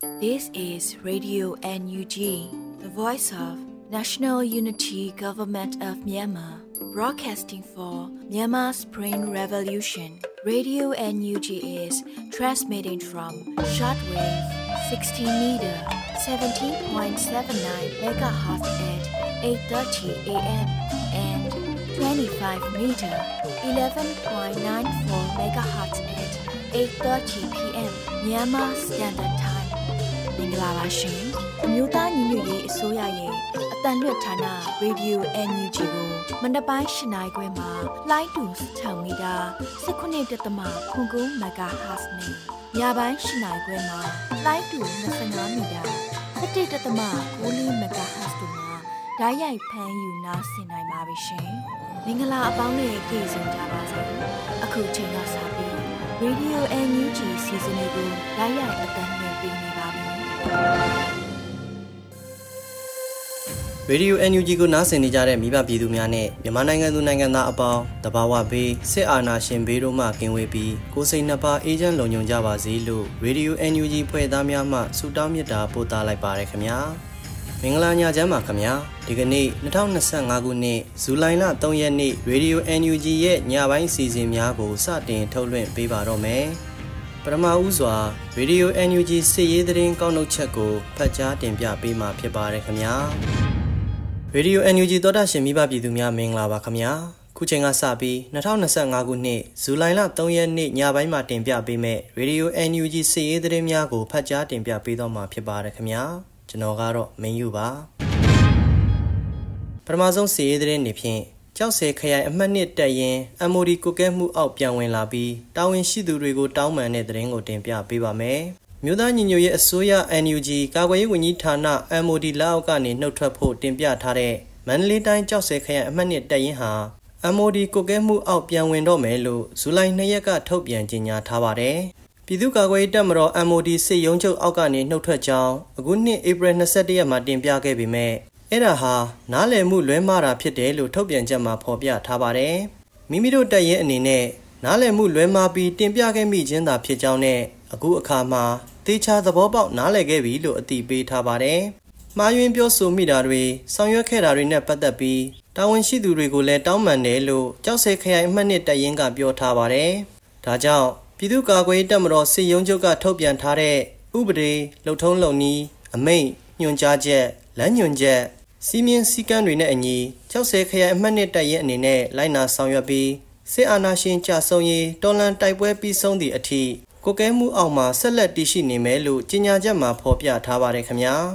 This is Radio NUG, the voice of National Unity Government of Myanmar, broadcasting for Myanmar's Spring Revolution. Radio NUG is transmitting from shortwave 16 meter, 17.79 megahertz at 8:30 a.m. and 25 meter, 11.94 megahertz at 8:30 p.m. Myanmar Standard Time. မင်္ဂလာပါရှင်အမျိုးသားညီညွတ်ရေးအစိုးရရဲ့အတန်လွတ်ဌာန Radio NUG ကိုမနက်ပိုင်း၈နာရီခွဲမှာလိုင်းတူ6မီတာ19.9 MHz နဲ့ညပိုင်း၈နာရီခွဲမှာလိုင်းတူ25မီတာ17.9 MHz တို့မှာဓာတ်ရိုက်ဖမ်းယူနားဆင်နိုင်ပါပြီရှင်မင်္ဂလာအပေါင်းနဲ့ကြိုဆိုကြပါစို့အခုချိန်ကစပြီး Radio NUG စီစဉ်လေးကိုဓာတ်ရိုက်အတန်လွှင့်ပေးနေပါပြီရေဒီယို NUG ကိုနားဆင်နေကြတဲ့မိဘပြည်သူများနဲ့မြန်မာနိုင်ငံသူနိုင်ငံသားအပေါင်းတဘာဝဘေးစစ်အာဏာရှင်ဘေးတို့မှကင်းဝေးပြီးကိုယ်စိတ်နှစ်ပါးအေးချမ်းလုံခြုံကြပါစေလို့ရေဒီယို NUG ဖွဲ့သားများမှဆုတောင်းမေတ္တာပို့သလိုက်ပါရခင်ဗျာမင်္ဂလာညချမ်းပါခင်ဗျာဒီကနေ့2025ခုနှစ်ဇူလိုင်လ3ရက်နေ့ရေဒီယို NUG ရဲ့ညပိုင်းအစီအစဉ်များကိုစတင်ထုတ်လွှင့်ပေးပါတော့မယ်ပထမဦးစွာရေဒီယို NUG စစ်ရေးသတင်းကောက်နှုတ်ချက်ကိုဖတ်ကြားတင်ပြပေးမှာဖြစ်ပါတယ်ခင်ဗျာရေဒီယို NUG သောတာရှင်မိဘပြည်သူများမင်္ဂလာပါခင်ဗျာခုချိန်ကစပြီး2025ခုနှစ်ဇူလိုင်လ3ရက်နေ့ညပိုင်းမှာတင်ပြပေးမယ့်ရေဒီယို NUG စစ်ရေးသတင်းများကိုဖတ်ကြားတင်ပြပေးတော့မှာဖြစ်ပါတယ်ခင်ဗျာကျွန်တော်ကတော့မင်းယူပါပထမဆုံးစစ်ရေးသတင်းတွေဖြင့်ကြောက်စဲခရိုင်အမှတ်1တက်ရင် MOD ကိုကဲမှုအောက်ပြန်ဝင်လာပြီးတာဝန်ရှိသူတွေကိုတောင်းပန်တဲ့သတင်းကိုတင်ပြပေးပါမယ်မြို့သားညီညွတ်ရေးအစိုးရ NUG ကာကွယ်ရေးဝန်ကြီးဌာန MOD လက်အောက်ကနေနှုတ်ထွက်ဖို့တင်ပြထားတဲ့မန္တလေးတိုင်းကြောက်စဲခရိုင်အမှတ်1တက်ရင်ဟာ MOD ကိုကဲမှုအောက်ပြန်ဝင်တော့မယ်လို့ဇူလိုင်2ရက်ကထုတ်ပြန်ကြေညာထားပါတယ်ပြည်သူ့ကာကွယ်ရေးတပ်မတော် MOD စစ်ရုံးချုပ်အောက်ကနေနှုတ်ထွက်ကြောင်းအခုနှစ်ဧပြီ21ရက်မှာတင်ပြခဲ့ပေမဲ့အဲ့ဒါဟာနားလည်မှုလွဲမှားတာဖြစ်တယ်လို့ထုတ်ပြန်ချက်မှာဖော်ပြထားပါတယ်မိမိတို့တပ်ရဲအနေနဲ့နားလည်မှုလွဲမှားပြီးတင်ပြခဲ့မိခြင်းသာဖြစ်ကြောင်းနဲ့အခုအခါမှာတေချာသဘောပေါက်နားလည်ခဲ့ပြီလို့အသိပေးထားပါတယ်မှားယွင်းပြောဆိုမိတာတွေဆောင်ရွက်ခဲ့တာတွေနဲ့ပတ်သက်ပြီးတာဝန်ရှိသူတွေကိုလည်းတောင်းပန်တယ်လို့ကြောက်စဲခရိုင်အမှတ်1တပ်ရင်းကပြောထားပါတယ်ဒါကြောင့်ပြည်သူ့ကာကွယ်ရေးတပ်မတော်စစ်ရုံးချုပ်ကထုတ်ပြန်ထားတဲ့ဥပဒေလုံထုံးလုံနည်းအမိန့်ညွှန်ကြားချက်လမ်းညွှန်ချက်စီမင်းစည်းကမ်းတွေနဲ့အညီကြောက်စဲခရိုင်အမှတ်1တပ်ရင်းအနေနဲ့လိုက်နာဆောင်ရွက်ပြီးစစ်အာဏာရှင်ကြဆုံးရေးတော်လှန်တိုက်ပွဲပြီးဆုံးသည့်အထိကိုကဲမှုအောက်မှာဆက်လက်တည်ရှိနေမယ်လို့ကြေညာချက်မှာဖော်ပြထားပါတယ်ခင်ဗျာ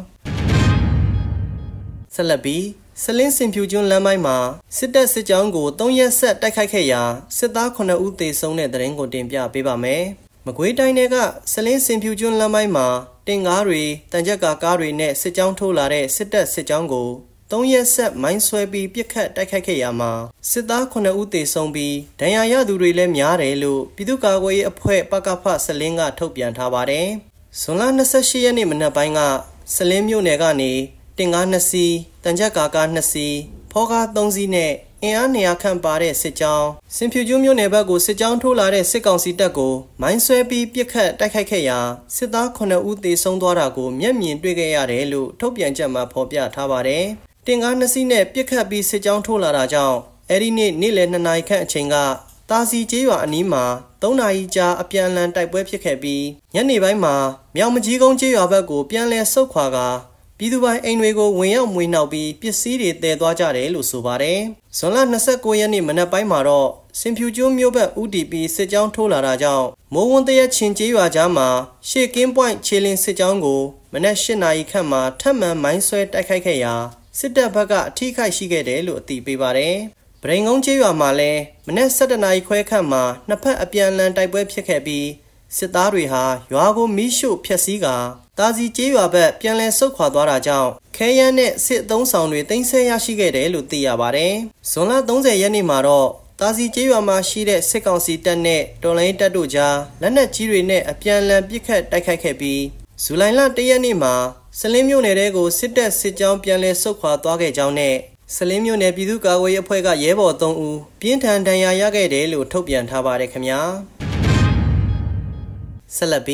ဆက်လက်ပြီးစလင်းစင်ဖြူကျွန်းလမ်းပိုင်းမှာစစ်တပ်စစ်ကြောင်းကို3ရက်ဆက်တိုက်ခိုက်ခဲ့ရာစစ်သား9ဦးသေဆုံးတဲ့တဲ့ရင်ကိုတင်ပြပေးပါမယ်မကွေးတိုင်းကစလင်းစင်ဖြူကျွန်းလမ်းပိုင်းမှာတင်ကားတွေတန်ကြပ်ကားတွေနဲ့စစ်ကြောင်းထိုးလာတဲ့စစ်တပ်စစ်ကြောင်းကို3ရက်ဆက်မိုင်းဆွဲပြီးပြစ်ခတ်တိုက်ခိုက်ခဲ့ရမှာစစ်သား9ဦးသေဆုံးပြီးဒဏ်ရာရသူတွေလည်းများတယ်လို့ပြည်သူ့ကာကွယ်ရေးအဖွဲ့ပကဖစလင်းကထုတ်ပြန်ထားပါတယ်။ဇွန်လ28ရက်နေ့မနက်ပိုင်းကစလင်းမြို့နယ်ကနေတင်ကား2စီးတန်ကြပ်ကား2စီးဖောကား3စီးနဲ့အင်အား200ခန့်ပါတဲ့စစ်ကြောင်းစင်ဖြူကျွန်းမြို့နယ်ဘက်ကိုစစ်ကြောင်းထိုးလာတဲ့စစ်ကောင်စီတပ်ကိုမိုင်းဆွဲပြီးပြစ်ခတ်တိုက်ခိုက်ခဲ့ရာစစ်သား9ဦးသေဆုံးသွားတာကိုမျက်မြင်တွေ့ခဲ့ရတယ်လို့ထုတ်ပြန်ချက်မှာဖော်ပြထားပါတယ်။တင်ကား2စီးနဲ့ပြစ်ခတ်ပြီးစစ်ကြောင်းထိုးလာတာကြောင့်အဲ့ဒီနေ့လယ်2နာရီခန့်အချိန်ကတာစီကျေးရွာအနီးမှာ3နာရီကြာအပြန်အလှန်တိုက်ပွဲဖြစ်ခဲ့ပြီးညနေပိုင်းမှာမြောင်မကြီးကုန်းကျေးရွာဘက်ကိုပြန်လည်ဆုတ်ခွာကာပြည်သူပိုင်အိမ်တွေကိုဝင်ရောက်မွေနှောက်ပြီးပစ္စည်းတွေတည်သွားကြတယ်လို့ဆိုပါတယ်။ဇွန်လ29ရက်နေ့မနက်ပိုင်းမှာတော့စင်ဖြူကျွန်းမြို့ဘက် UDP စစ်ကြောင်းထိုးလာတာကြောင့်မိုးဝန်းတရက်ချင်းကျေးရွာကြားမှာရှေ့ကင်းပွိုင်းခြေလင်းစစ်ကြောင်းကိုမနက်8နာရီခန့်မှာထပ်မံမိုင်းဆွဲတိုက်ခိုက်ခဲ့ရာစစ်တပ်ဘက်ကအထိခိုက်ရှိခဲ့တယ်လို့အသိပေးပါတယ်။ဗရိန်ကုန်းကျေးရွာမှာလည်းမနက်7နာရီခွဲခန့်မှာနှစ်ဖက်အပြန်အလှန်တိုက်ပွဲဖြစ်ခဲ့ပြီးစစ်သားတွေဟာရွာကိုမီးရှို့ဖျက်ဆီးကာတာစီကျေးရွာဘက်ပြန်လည်ဆုတ်ခွာသွားတာကြောင့်ခဲယမ်းနဲ့စစ်အုံဆောင်တွေတင်ဆက်ရရှိခဲ့တယ်လို့သိရပါတယ်။ဇွန်လ30ရက်နေ့မှာတော့တာစီကျေးရွာမှာရှိတဲ့စစ်ကောင်စီတပ်နဲ့တော်လိုင်းတပ်တို့ကြားလက်နက်ကြီးတွေနဲ့အပြန်အလှန်ပစ်ခတ်တိုက်ခိုက်ခဲ့ပြီးဇူလိုင်လ1ရက်နေ့မှာစလင်းမြို့နယ်တဲကိုစစ်တပ်စစ်ကြောင်းပြန်လည်ဆုတ်ခွာသွားခဲ့ကြောင်းနဲ့စလင်းမြို့နယ်ပြည်သူ့ကာကွယ်ရေးအဖွဲ့ကရဲဘော်3ဦးပြင်းထန်ဒဏ်ရာရခဲ့တယ်လို့ထုတ်ပြန်ထားပါတယ်ခင်ဗျာဆက်လက်ပြီး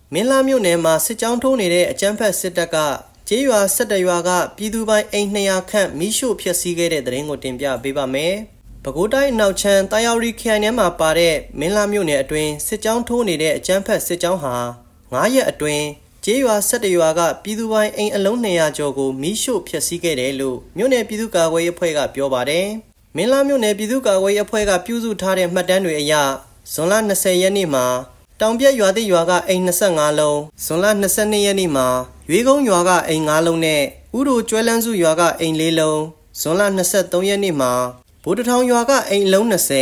မင်းလာမြို့နယ်မှာစစ်ကြောင်းထိုးနေတဲ့အကြမ်းဖက်စစ်တပ်ကကျေးရွာ17ရွာကပြည်သူပိုင်းအိမ်200ခန့်မိရှို့ဖျက်ဆီးခဲ့တဲ့တဲ့ရင်ကိုတင်ပြပေးပါမယ်။ပဲခူးတိုင်းအနောက်ချမ်းတာယာရီခရိုင်ထဲမှာပါတဲ့မင်းလာမြို့နယ်အတွင်းစစ်ကြောင်းထိုးနေတဲ့အကြမ်းဖက်စစ်ကြောင်းဟာ9ရက်အတွင်းကျေးရွာ17ရွာကပြည်သူပိုင်းအိမ်အလုံး200ကျော်ကိုမိရှို့ဖျက်ဆီးခဲ့တယ်လို့မြို့နယ်ပြည်သူ့ကာကွယ်ရေးအဖွဲ့ကပြောပါတယ်။မင်းလာမြို့နယ်ပြည်သူ့ကာကွယ်ရေးအဖွဲ့ကပြုစုထားတဲ့မှတ်တမ်းတွေအရဇွန်လ20ရက်နေ့မှာတောင်ပြက်ရွာသစ်ရွာကအိမ်25လုံးဇွန်လ22ရက်နေ့မှာရွေးကုန်းရွာကအိမ်5လုံးနဲ့ဥရိုကျွဲလန်းစုရွာကအိမ်4လုံးဇွန်လ23ရက်နေ့မှာဗိုလ်တထောင်ရွာကအိမ်အလုံး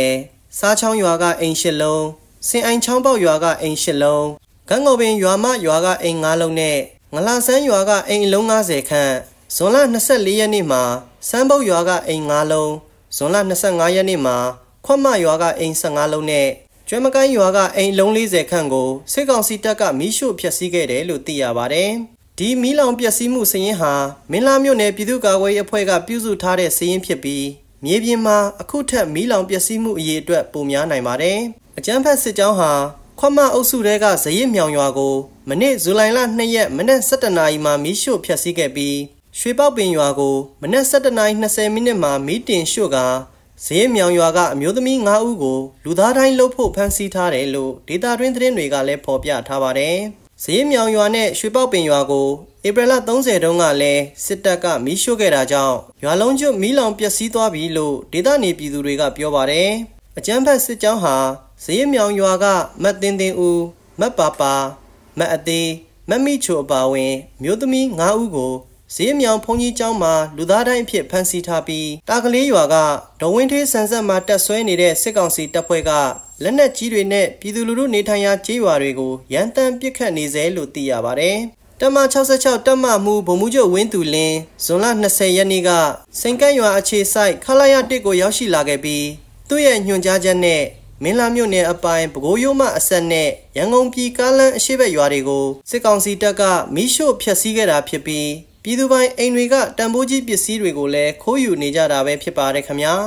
20စားချောင်းရွာကအိမ်8လုံးစင်အိုင်ချောင်းပေါက်ရွာကအိမ်8လုံးကန်းငေါ်ပင်ရွာမရွာကအိမ်5လုံးနဲ့ငလာဆန်းရွာကအိမ်အလုံး90ခန့်ဇွန်လ24ရက်နေ့မှာစမ်းပုတ်ရွာကအိမ်5လုံးဇွန်လ25ရက်နေ့မှာခွတ်မရွာကအိမ်15လုံးနဲ့ကျွဲမကိုင်းရွာကအိမ်လုံး40ခန့်ကိုစစ်ကောင်စီတပ်ကမီးရှို့ဖျက်ဆီးခဲ့တယ်လို့သိရပါတယ်။ဒီမီးလောင်ပျက်စီးမှုစည်ရင်းဟာမင်းလာမြို့နယ်ပြည်သူ့ကာကွယ်ရေးအဖွဲ့ကပြုစုထားတဲ့စည်ရင်းဖြစ်ပြီးမြေပြင်မှာအခုထက်မီးလောင်ပျက်စီးမှုအရေးအတွက်ပိုများနိုင်ပါတယ်။အကြမ်းဖက်စစ်ကြောင်းဟာခွတ်မအုပ်စုတဲကဇရစ်မြောင်ရွာကိုမနေ့ဇူလိုင်လ2ရက်မနက်7:00နာရီမှာမီးရှို့ဖျက်ဆီးခဲ့ပြီးရွှေပေါက်ပင်ရွာကိုမနက်7:20မိနစ်မှာမီးတင်ရှို့ကာဇေးမြောင်ရွာကအမျိုးသမီး9ဦးကိုလူသားတိုင်းလှုပ်ဖို့ဖမ်းဆီးထားတယ်လို့ဒေတာတွင်းသတင်းတွေကလည်းဖော်ပြထားပါတယ်။ဇေးမြောင်ရွာနဲ့ရွှေပေါက်ပင်ရွာကိုဧပြီလ30တုန်းကလည်းစစ်တပ်ကမီးရှို့ခဲ့တာကြောင့်ရွာလုံးကျွတ်မီးလောင်ပျက်စီးသွားပြီလို့ဒေသနေပြည်သူတွေကပြောပါတယ်။အကြမ်းဖက်စစ်ကြောင်းဟာဇေးမြောင်ရွာကမတ်တင်ဦးမတ်ပါပါမတ်အသေးမတ်မိချိုအပါဝင်မျိုးသမီး9ဦးကိုဇေးမြောင်ဘုံကြီးကျောင်းမှာလူသားတိုင်းအဖြစ်ဖမ်းဆီးထားပြီးတာကလေးရွာကဒေါ်ဝင်းထေးဆန်ဆက်မှာတက်ဆွဲနေတဲ့စစ်ကောင်စီတပ်ဖွဲ့ကလက်နက်ကြီးတွေနဲ့ပြည်သူလူထုနေထိုင်ရာကျေးရွာတွေကိုရန်တမ်းပစ်ခတ်နေစေလို့သိရပါတယ်။တပ်မ66တပ်မမှုဗိုလ်မှူးချုပ်ဝင်းသူလင်းဇွန်လ20ရက်နေ့ကစိန်ကန့်ရွာအခြေစိုက်ခလာရ1ကိုရောက်ရှိလာခဲ့ပြီးသူ့ရဲ့ညွှန်ကြားချက်နဲ့မင်းလာမြို့နယ်အပိုင်းပဲခူးရိုးမအဆက်နဲ့ရန်ကုန်ပြည်ကားလမ်းအရှိဘက်ရွာတွေကိုစစ်ကောင်စီတပ်ကမီးရှို့ဖျက်ဆီးခဲ့တာဖြစ်ပြီးပြည်သူပိုင်းအိမ်တွေကတံပိုးကြီးပစ္စည်းတွေကိုလည်းခိုးယူနေကြတာပဲဖြစ်ပါတယ်ခင်ဗျာ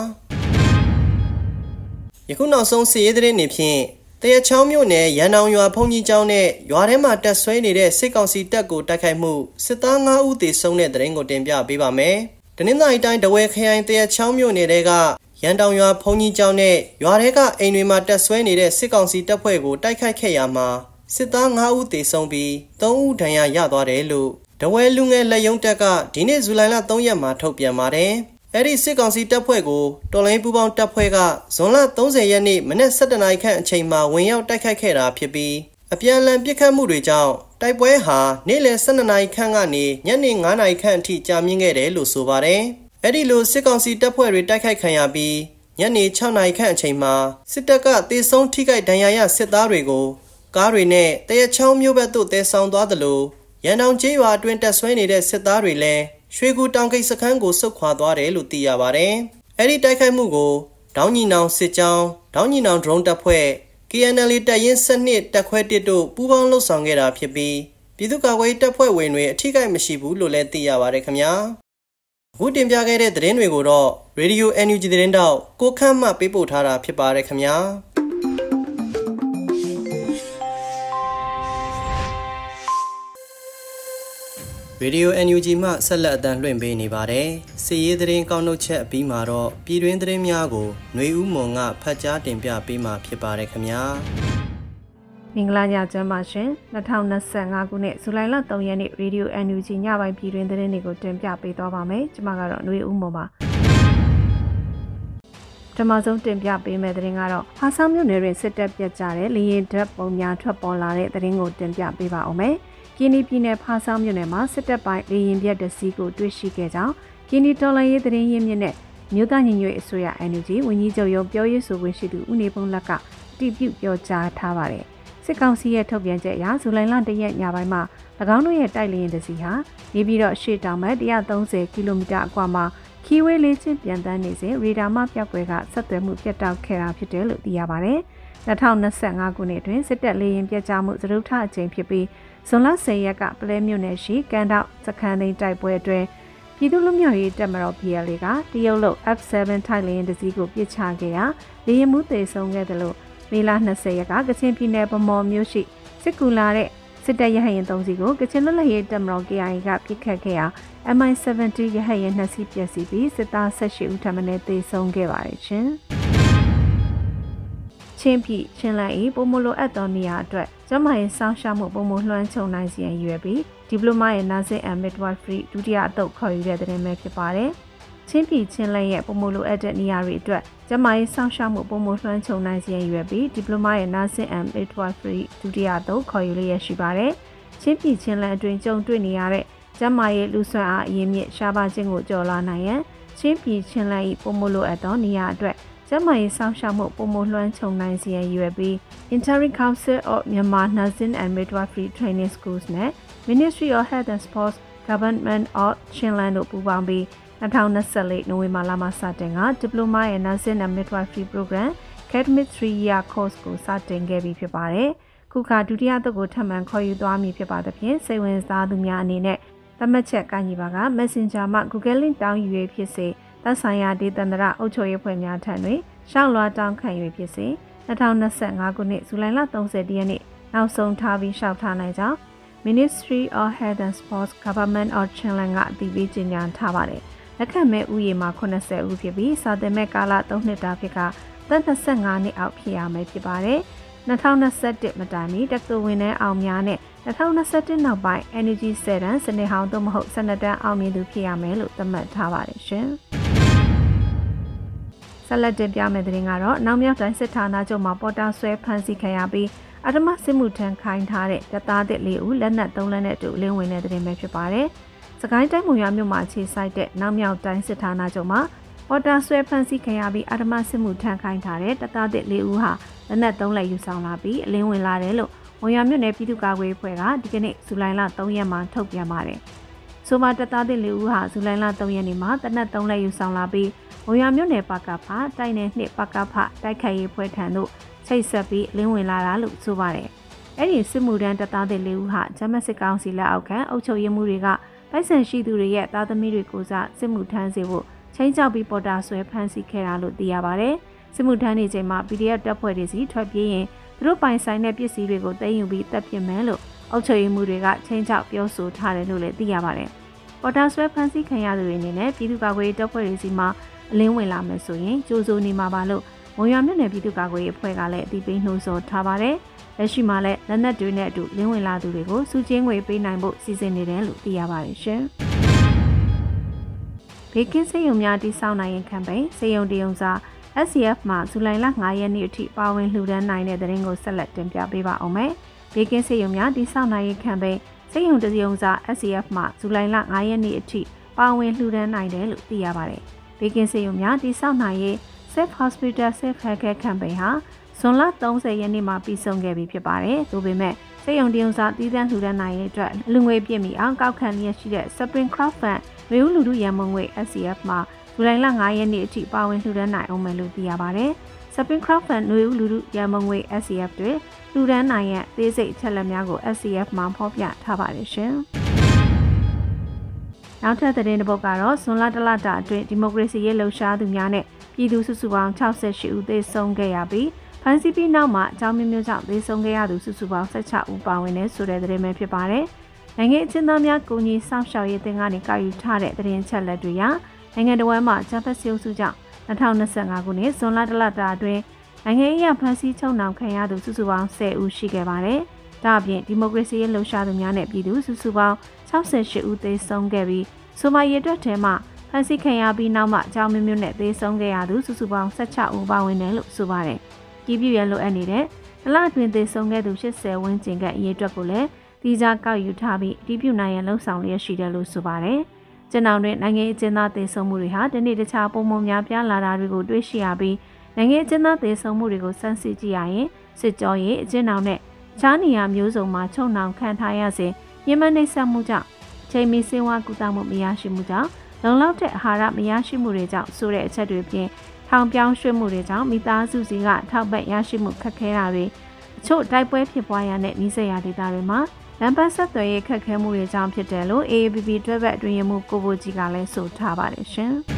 ယခုနောက်ဆုံးစစ်ရေးသတင်းတွေဖြင့်တရချောင်းမြို့နယ်ရန်တောင်ရွာဖုန်ကြီးကျောင်းနဲ့ရွာထဲမှာတက်ဆွဲနေတဲ့စစ်ကောင်စီတပ်ကိုတိုက်ခိုက်မှုစစ်သား9ဦးသေဆုံးတဲ့သတင်းကိုတင်ပြပေးပါမယ်တနင်္သာရီတိုင်းတဝဲခရိုင်တရချောင်းမြို့နယ်ကရန်တောင်ရွာဖုန်ကြီးကျောင်းနဲ့ရွာထဲကအိမ်တွေမှာတက်ဆွဲနေတဲ့စစ်ကောင်စီတပ်ဖွဲ့ကိုတိုက်ခိုက်ခဲ့ရမှာစစ်သား9ဦးသေဆုံးပြီး3ဦးဒဏ်ရာရသွားတယ်လို့တဝဲလူငယ်လက်ယုံတပ်ကဒီနေ့ဇူလိုင်လ3ရက်မှာထုတ်ပြန်ပါတယ်။အဲ့ဒီစစ်ကောင်စီတပ်ဖွဲ့ကိုတော်လိုင်းပူပေါင်းတပ်ဖွဲ့ကဇွန်လ30ရက်နေ့မနက်7:00နာရီခန့်အချိန်မှာဝင်ရောက်တိုက်ခိုက်ခဲ့တာဖြစ်ပြီးအပြန်အလှန်ပစ်ခတ်မှုတွေကြောင့်တိုက်ပွဲဟာနေ့လယ်12:00နာရီခန့်ကနေညနေ9:00နာရီခန့်အထိကြာမြင့်ခဲ့တယ်လို့ဆိုပါတယ်။အဲ့ဒီလိုစစ်ကောင်စီတပ်ဖွဲ့တွေတိုက်ခိုက်ခံရပြီးညနေ6:00နာရီခန့်အချိန်မှာစစ်တပ်ကတေဆုံးထိခိုက်ဒဏ်ရာရစစ်သားတွေကိုကားတွေနဲ့တရချောင်းမြို့ဘက်သို့တဲဆောင်သွားသလိုရန်တောင်ကျေးရွာအတွင်းတက်ဆွဲနေတဲ့စစ်သားတွေလည်းရွှေကူတောင်ကိတ်စခန်းကိုဆုတ်ခွာသွားတယ်လို့သိရပါတယ်။အဲ့ဒီတိုက်ခိုက်မှုကိုဒေါင်းညီနောင်စစ်ကြောင်းဒေါင်းညီနောင်ဒရုန်းတပ်ဖွဲ့ KNL တပ်ရင်း7တပ်ခွဲ1တို့ပူးပေါင်းလှုပ်ဆောင်ခဲ့တာဖြစ်ပြီးပြည်သူ့ကာကွယ်ရေးတပ်ဖွဲ့ဝင်တွေအထိကိမရှိဘူးလို့လည်းသိရပါတယ်ခင်ဗျာ။အခုတင်ပြခဲ့တဲ့သတင်းတွေကိုတော့ Radio NUG သတင်းတောက်ကိုခန့်မှပေးပို့ထားတာဖြစ်ပါတယ်ခင်ဗျာ။ Radio NUG မှဆက်လက်အသံလွှင့်ပေးနေပါတယ်။စစ်ရေးသတင်းကောက်နှုတ်ချက်အပြီးမှာတော့ပြည်တွင်းသတင်းများကိုຫນွေဦးမွန်ကဖတ်ကြားတင်ပြပေးမှာဖြစ်ပါတယ်ခင်ဗျာ။မင်္ဂလာညချမ်းပါရှင်။2025ခုနှစ်ဇူလိုင်လ3ရက်နေ့ Radio NUG ညပိုင်းပြည်တွင်းသတင်းတွေကိုတင်ပြပေးသွားပါမယ်။ကျွန်မကတော့ຫນွေဦးမွန်ပါ။ပထမဆုံးတင်ပြပေးမယ့်သတင်းကတော့ဟာဆောင်မြို့နယ်တွင်စစ်တပ်ပြတ်ကြတဲ့လေရင်ဓာတ်ပုံများထွက်ပေါ်လာတဲ့သတင်းကိုတင်ပြပေးပါအောင်မယ်။ကင်းနီပြည်နယ်ဖားဆောင်မြို့နယ်မှာစစ်တပ်ပိုင်းလေရင်ပြတ်တစီးကိုတွေ့ရှိခဲ့ကြောင်းကင်းနီတော်လှန်ရေးသတင်းရင်းမြစ်နဲ့မြို့သားညီညွတ်ရေးအစိုးရ NUG ဝန်ကြီးချုပ်ရုံးပြောရေးဆိုခွင့်ရှိသူဦးနေဘုံလက်ကတည်ပြုပြောကြားထားပါတယ်။စစ်ကောင်စီရဲ့ထုတ်ပြန်ချက်အရဇူလိုင်လ1ရက်ညပိုင်းမှာ၎င်းတို့ရဲ့တိုက်လေရင်တစီးဟာနေပြီးတော့ရှေ့တောင်ဘက်130ကီလိုမီတာအကွာမှာခီဝေးလေးချင်းပြန်တန်းနေစဉ်ရေဒါမပြောက်ွယ်ကဆက်သွယ်မှုပြတ်တောက်ခဲ့တာဖြစ်တယ်လို့သိရပါတယ်။2025ခုနှစ်အတွင်းစစ်တပ်လေရင်ပြတ်ကျမှုသရုပ်ထအကြိမ်ဖြစ်ပြီးဇွန်လ10ရက်ကပလဲမြို့နယ်ရှိကန်တောက်စခန်းသိမ်းတိုက်ပွဲအတွင်းပြည်သူ့လူမျိုးရေးတပ်မတော် PLA ကတရုတ်လုတ် F7 ထိုက်လေရင်တစည်းကိုပစ်ချခဲ့ရာလေရင်မှုသေဆုံးခဲ့တယ်လို့မေလ20ရက်ကကချင်ပြည်နယ်ဗမော်မြို့ရှိစစ်ကူလာတဲ့စစ်တပ်ရဟတ်ယာဉ်3စီးကိုကချင်လွတ်လပ်ရေးတပ်မတော် KIA ကပစ်ခတ်ခဲ့ရာ MI-70 ရဟတ်ယာဉ်2စီးပျက်စီးပြီးစစ်သား18ဦးထပ်မံသေဆုံးခဲ့ပါတယ်ရှင်။ချင်းပြည်ချင်းလန်၏ပုံမလိုအပ်သောနေရာအတွက်ကျန်းမာရေးစောင့်ရှောက်မှုပုံမလွှမ်းခြုံနိုင်စီရန်ရွယ်ပြီးဒီပလိုမာရဲ့ Nursing and Midwifery ဒုတိယအသုတ်ခေါ်ယူတဲ့တဲ့ပဲဖြစ်ပါတယ်။ချင်းပြည်ချင်းလန်ရဲ့ပုံမလိုအပ်တဲ့နေရာတွေအတွက်ကျန်းမာရေးစောင့်ရှောက်မှုပုံမလွှမ်းခြုံနိုင်စီရန်ရွယ်ပြီးဒီပလိုမာရဲ့ Nursing and Midwifery ဒုတိယအသုတ်ခေါ်ယူလျက်ရှိပါတယ်။ချင်းပြည်ချင်းလန်အတွင်းကြုံတွေ့နေရတဲ့ကျန်းမာရေးလူဆွမ်းအားအရင်းမြစ်ရှားပါခြင်းကိုကျော်လွှားနိုင်ရန်ချင်းပြည်ချင်းလန်၏ပုံမလိုအပ်သောနေရာအတွက်ကျန်းမာရေးစောင့်ရှောက်မှုပုံမလွှမ်းခြုံနိုင်စီရန်ရွယ်ပြီး Interim Council of Myanmar Nursing and Midwifery Training Schools နဲ့ Ministry of Health and Sports Government of Chinland တို့ပူးပေါင်းပြီး2024နိုဝင်ဘာလမှာစတင်က Diploma in Nursing and Midwifery Program Academic 3-year course ကိုစတင်ခဲ့ပြီးဖြစ်ပါတယ်။ခုခါဒုတိယသုတ်ကိုထပ်မံခေါ်ယူသွားမည်ဖြစ်ပါသဖြင့်စိတ်ဝင်စားသူများအနေနဲ့သတ်မှတ်ချက်ကညီပါက Messenger မှ Google Link တောင်းယူ၍ဖြစ်စေသက်ဆိုင်ရာဒေသန္တရအုပ်ချုပ်ရေးဖွဲ့များထံတွင်ရှောက်လွှာတောင်းခံ၍ဖြစ်စေ2025ခုနှစ်ဇူလိုင်လ30ရက်နေ့နောက်ဆုံးထားပြီးရှောက်ထားနိုင်ကြောင်း Ministry of Health and Sports Government of Chinland ကအတည်ပြုကြေညာထားပါတယ်။လက်ခံမဲ့ဥယျာဉ်မှာ80ဦးဖြစ်ပြီးစာသင်မဲ့ကာလ3နှစ်တာဖြစ်ကသက်25နှစ်အောက်ဖြစ်ရမယ်ဖြစ်ပါတယ်။2021မတိုင်မီတက္ကသိုလ်ဝင်တဲ့အောင်များနဲ့2021နောက်ပိုင်း Energy 7တန်းစနစ်ဟောင်းသို့မဟုတ်12တန်းအောင်မြင်သူဖြစ်ရမယ်လို့သတ်မှတ်ထားပါတယ်ရှင်။ဆက်လက်တင်ပြမယ့်သတင်းကတော့နောက်မြောက်တိုင်းစစ်ဌာနချုပ်မှာပေါ်တာဆွဲဖမ်းဆီးခံရပြီးအဓမ္မစစ်မှုထမ်းခိုင်းထားတဲ့တပ်သားသစ်4ဦးလက်နက်3လက်နဲ့အတူလင်းဝင်တဲ့သတင်းပဲဖြစ်ပါတယ်။စကိုင်းတိုင်းမုံရွာမြို့မှာခြေစိုက်တဲ့နောက်မြောက်တိုင်းစစ်ဌာနချုပ်မှာပေါ်တာဆွဲဖမ်းဆီးခံရပြီးအဓမ္မစစ်မှုထမ်းခိုင်းထားတဲ့တပ်သားသစ်4ဦးဟာလက်နက်3လက်ယူဆောင်လာပြီးအလင်းဝင်လာတယ်လို့မုံရွာမြို့နယ်ပြည်သူ့ကာကွယ်ရေးအဖွဲ့ကဒီကနေ့ဇူလိုင်လ3ရက်မှာထုတ်ပြန်ပါတယ်။ဆိုပါတပ်သားသစ်4ဦးဟာဇူလိုင်လ3ရက်နေ့မှာတပ်နက်3လက်ယူဆောင်လာပြီးမုံရွာမြို့နယ်ပကဖတိုက်နယ်2ပကဖတိုက်ခိုက်ရေးဖွဲ့ထံသို့ချိတ်ဆက်ပြီးလင်းဝင်လာတာလို့ဆိုပါတယ်။အဲ့ဒီစစ်မှုထမ်းတပ်သားတွေ၄ဦးဟာဂျမတ်စစ်ကောင်စီလက်အောက်ခံအုပ်ချုပ်ရေးမှူးတွေကပိုက်ဆံရှိသူတွေရဲ့သားသမီးတွေကိုစားစစ်မှုထမ်းစေဖို့ချင်းချောက်ပြီးပေါ်တာဆွဲဖမ်းဆီးခဲ့တာလို့သိရပါတယ်။စစ်မှုထမ်းနေချိန်မှာ PDF တပ်ဖွဲ့တွေစီထွက်ပြေးရင်သူတို့ပိုင်ဆိုင်တဲ့ပစ္စည်းတွေကိုသိမ်းယူပြီးတပ်ပစ်မယ်လို့အုပ်ချုပ်ရေးမှူးတွေကချင်းချောက်ပြောဆိုထားတယ်လို့လည်းသိရပါတယ်။ပေါ်တာဆွဲဖမ်းဆီးခံရသူတွေအနေနဲ့ပြည်သူ့ကာကွယ်ရေးတပ်ဖွဲ့တွေစီမှာအလင်းဝင်လာမယ်ဆိုရင်ကြိုးစိုးနေမှာပါလို့မုံရွာမြို့နယ်ပြည်သူ့ကာကွယ်ရေးအဖွဲ့ကလည်းအသိပေးနှိုးဆော်ထားပါတယ်။လက်ရှိမှာလည်းလက်နက်တွေနဲ့အတူလင်းဝင်လာသူတွေကိုစုချင်းငွေပေးနိုင်ဖို့စီစဉ်နေတယ်လို့သိရပါတယ်ရှင်။ဘေကင်းစေယုံများတိစောင့်နိုင်ရင်ကမ်ပိန်းစေယုံတယုံစာ SCF မှာဇူလိုင်လ9ရက်နေ့အထိပါဝင်လှူဒန်းနိုင်တဲ့သတင်းကိုဆက်လက်တင်ပြပေးပါအောင်မယ်။ဘေကင်းစေယုံများတိစောင့်နိုင်ရင်ကမ်ပိန်းစေယုံတယုံစာ SCF မှာဇူလိုင်လ9ရက်နေ့အထိပါဝင်လှူဒန်းနိုင်တယ်လို့သိရပါတယ်။ဘေကင်းစေယုံများတိစောင့်နိုင်ရေး Safe Hospital Safe Healthcare Campaign ဟာဇွန်လ30ရက်နေ့မှာပြီးဆုံးခဲ့ပြီဖြစ်ပါတယ်။ဒါပေမဲ့စေယုံတယုံစာတည်တံ့လှူဒန်းနိုင်ရေးအတွက်လူငွေပြည့်မီအောင်ကောက်ခံရရှိတဲ့ Spring Crop Fund မေဦးလူထုရန်မုံငွေ SCF မှာဇူလိုင်လ9ရက်နေ့အထိပါဝင်လှူဒန်းနိုင်အောင်မယ်လို့သိရပါတယ်။ Spring Crop Fund မေဦးလူထုရန်မုံငွေ SCF တွေလှူဒန်းနိုင်ရန်အသေးစိတ်အချက်အလက်များကို SCF မှာဖော်ပြထားပါတယ်ရှင်။နောက်ထပ်သတင်းတစ်ပုဒ်ကတော့ဇွန်လတလတာအတွင်းဒီမိုကရေစီရေးလှုပ်ရှားသူများနဲ့ပြည်သူစုစုပေါင်း68ဦးသေဆုံးခဲ့ရပြီးဖမ်းဆီးပြီးနောက်မှာအကြောင်းမျိုးမျိုးကြောင့်သေဆုံးခဲ့ရသူစုစုပေါင်း16ဦးပါဝင်တဲ့ဆိုတဲ့သတင်းပဲဖြစ်ပါတယ်။နိုင်ငံအချင်းသားများကိုကြီးစောင့်ရှောက်ရေးတင်ကနေကောက်ယူထားတဲ့သတင်းချက်လက်တွေအရနိုင်ငံတော်ဝန်မှဂျပန်စီအုပ်စုကြောင့်2025ခုနှစ်ဇွန်လတလတာအတွင်းနိုင်ငံရေးဖမ်းဆီးချုပ်နှောင်ခံရသူစုစုပေါင်း10ဦးရှိခဲ့ပါတယ်။ဒါ့အပြင်ဒီမိုကရေစီရေးလှုပ်ရှားသူများနဲ့ပြည်သူစုစုပေါင်း68ဦးသေဆုံးခဲ့ပြီးဆိုမာရေးအတွက်ထဲမှာဖမ်းဆီးခံရပြီးနောက်မှအကြောင်းမျိုးမျိုးနဲ့သေဆုံးခဲ့ရသူစုစုပေါင်း16ဦးပါဝင်တယ်လို့ဆိုပါတယ်။ကြီးပြည့်ရလိုအပ်နေတဲ့ဒလအတွင်းသေဆုံးခဲ့သူ80ဝန်းကျင်ကအရေးအတွက်ကိုလည်းဒီကြားကောက်ယူထားပြီးအတည်ပြုနိုင်ရန်လှုံ့ဆော်လျက်ရှိတယ်လို့ဆိုပါတယ်။ကျွန်တော်တို့နိုင်ငံရေးအကျဉ်းသားသေဆုံးမှုတွေဟာဒီနေ့တခြားပုံမှန်များပြားလာတာတွေကိုတွေ့ရှိရပြီးနိုင်ငံရေးအကျဉ်းသားသေဆုံးမှုတွေကိုစမ်းစစ်ကြည့်ရရင်စစ်ကြောရေးအကျဉ်းထောင်နဲ့ခြားနေရာမျိုးစုံမှာချုပ်နှောင်ခံထားရစဉ်ညှဉ်းပန်းနှိပ်စက်မှုကြောင့်ချိန်မီစေဝါကုသမှုမရရှိမှုကြောင့်လုံလောက်တဲ့အာဟာရမရရှိမှုတွေကြောင့်ဆိုတဲ့အချက်တွေပြင်ထောင်ပြောင်းရွှေ့မှုတွေကြောင့်မိသားစုစီကထောက်ပံ့ရရှိမှုခက်ခဲတာတွေအချို့တိုက်ပွဲဖြစ်ပွားရတဲ့နှိစက်ရဒေသတွေမှာလမ်းပန်းဆက်သွယ်ရေးခက်ခဲမှုတွေကြောင့်ဖြစ်တယ်လို့ AAPP တွဲဘက်အတွင်းရေးမှူးကိုဘိုကြီးကလည်းဆိုထားပါတယ်ရှင်။